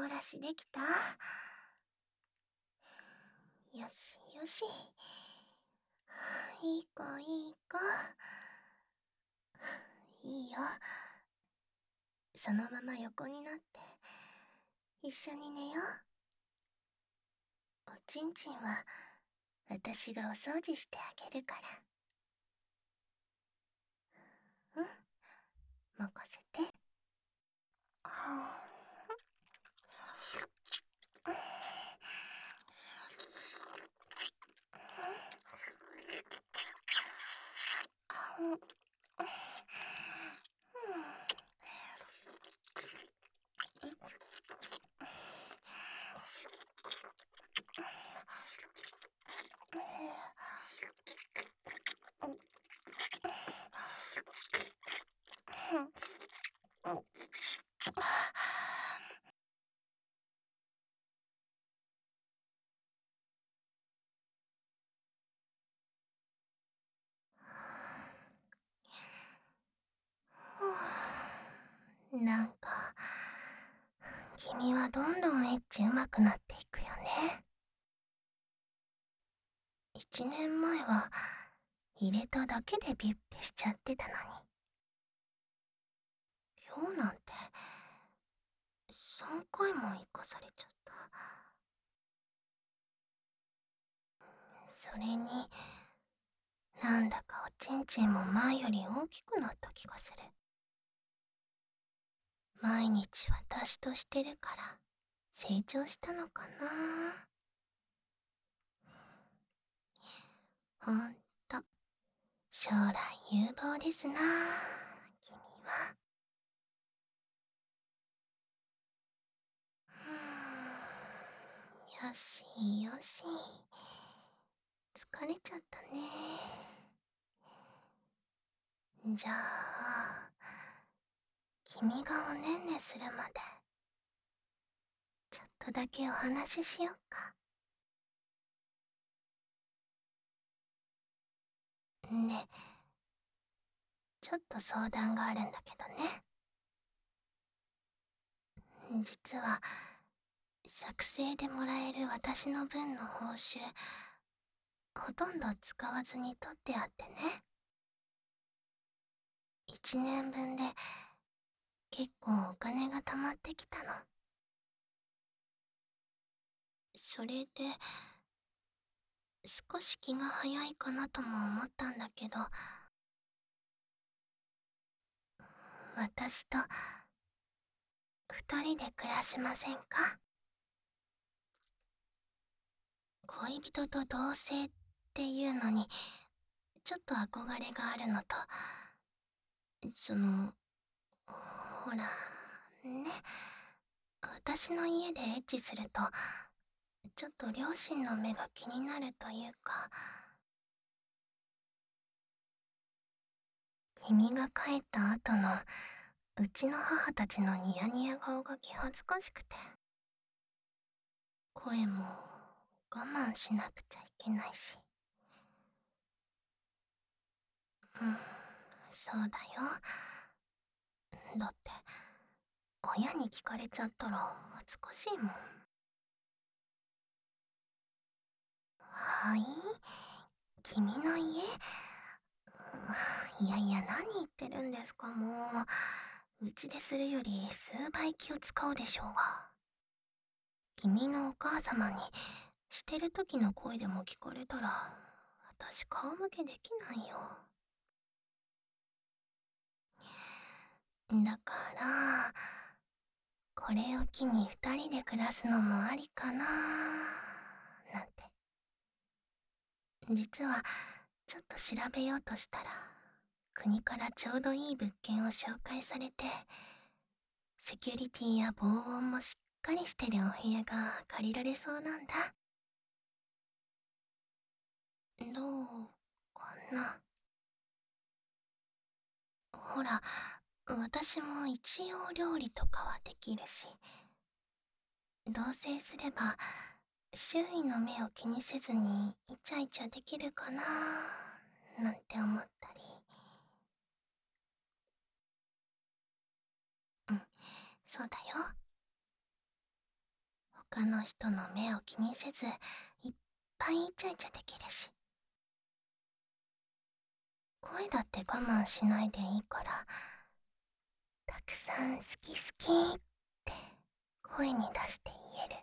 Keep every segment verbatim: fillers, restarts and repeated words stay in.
らしできた？よしよし。いい子いい子。いいよ。そのまま横になって一緒に寝よう。おちんちんは私がお掃除してあげるから。うん、任せて。はあ。なんか君はどんどんエッチ上手くなっていくよね。一年前は入れただけでビュッビュしちゃってたのに、今日なんてさんかいも行かされちゃった。それになんだかおちんちんも前より大きくなった気がする。毎日私としてるから成長したのかな。ほんと将来有望ですな、君は。よしよし、疲れちゃったね。じゃあ君がおねんねするまでちょっとだけお話ししよっか。ね、ちょっと相談があるんだけどね。実は作成でもらえる私の分の報酬ほとんど使わずに取ってあってね。いちねんぶんで結構お金が貯まってきたの。それで少し気が早いかなとも思ったんだけど、私と二人で暮らしませんか？恋人と同棲っていうのにちょっと憧れがあるのと、そのほらね、私の家でエッチするとちょっと両親の目が気になるというか、君が帰った後のうちの母たちのニヤニヤ顔が気恥ずかしくて、声も我慢しなくちゃいけないし。うん、そうだよ。だって親に聞かれちゃったら恥ずかしいもん。はい、君の家？いやいや、何言ってるんですかもう。うちでするより数倍気を使うでしょうが。君のお母様にしてる時の声でも聞かれたら私顔向けできないよ。だからこれを機に二人で暮らすのもありかななんて。実はちょっと調べようとしたら国からちょうどいい物件を紹介されて、セキュリティや防音もしっかりしてるお部屋が借りられそうなんだ。どうかな。ほら、私も一応料理とかはできるし、同棲すれば周囲の目を気にせずにイチャイチャできるかななんて思ったり。うん、そうだよ。 他の人の目を気にせずいっぱいイチャイチャできるし、声だって我慢しないでいいから、たくさん好き好きって声に出して言える。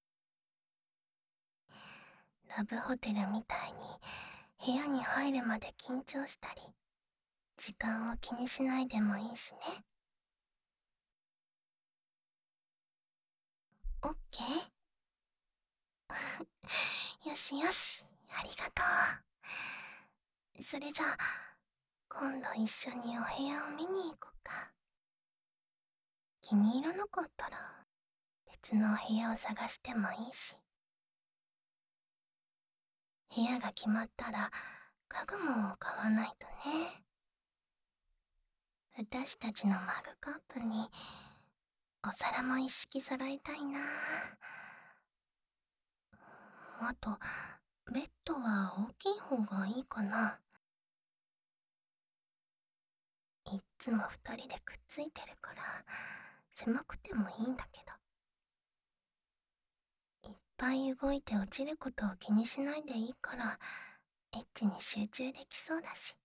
ラブホテルみたいに部屋に入るまで緊張したり、時間を気にしないでもいいしね。オッケー。よしよし、ありがとう。それじゃあ今度一緒にお部屋を見に行こうか。気に入らなかったら別のお部屋を探してもいいし、部屋が決まったら家具も買わないとね。私たちのマグカップにお皿も一式揃えたいな。あとベッドは大きい方がいいかな。いっつも二人でくっついてるから狭くてもいいんだけど、いっぱい動いて落ちることを気にしないでいいからエッチに集中できそうだし。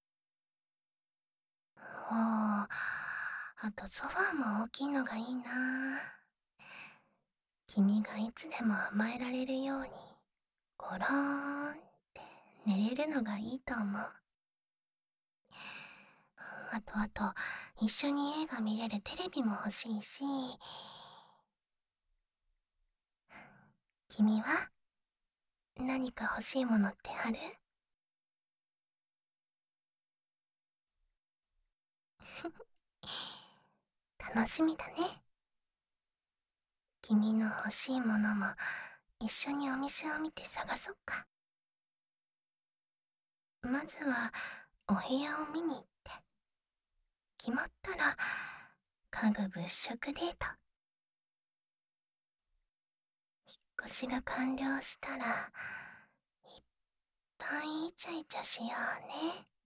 ああ、あとソファーも大きいのがいいな。君がいつでも甘えられるようにゴローンって寝れるのがいいと思う。あとあと一緒に映画見れるテレビも欲しいし。君は何か欲しいものってある？楽しみだね。君の欲しいものも一緒にお店を見て探そっか。まずはお部屋を見に行って、決まったら家具物色デート。引っ越しが完了したらいっぱいイチャイチャしようね。